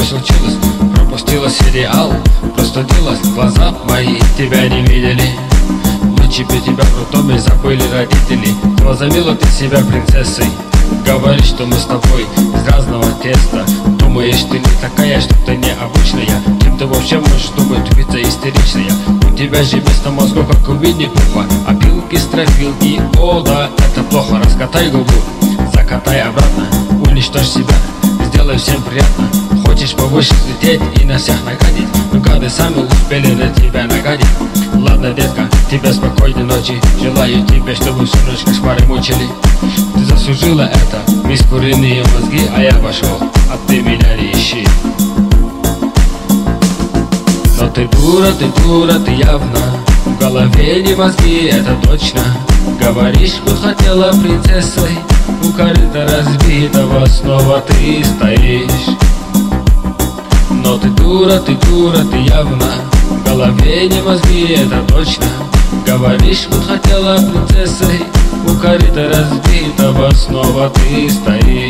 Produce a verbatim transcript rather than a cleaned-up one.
случилось? Пропустила сериал, простудилась, глаза мои тебя не видели. Ночи без тебя в роддоме забыли родители. Возомнила ты себя принцессой. Говоришь, что мы с тобой из разного теста. Думаешь, ты не такая, что ты необычная. Кем ты вообще можешь думать, тупица истеричная? У тебя же вместо мозгов, как у Винни-Пуха, опилки, стропилки, о да, это плохо. Раскатай губу, закатай обратно, уничтожь себя, сделай всем приятно. Хочешь повыше взлететь и на всех нагадить, но гады сами успели на тебя нагадить. Ладно, детка, тебе спокойной ночи. Желаю тебе, чтобы всю ночь кошмары мучили. Ты заслужила это, мисс куриные мозги, а я пошел, а ты меня не ищи. Но ты дура, ты дура, ты явно. В голове не мозги, это точно. Говоришь, вот хотела принцессой. У корыта разбитого снова ты стоишь. Но ты дура, ты дура, ты явно. В голове не мозги, это точно. Говоришь, вот хотела принцессой. У корыта разбитого снова ты стоишь.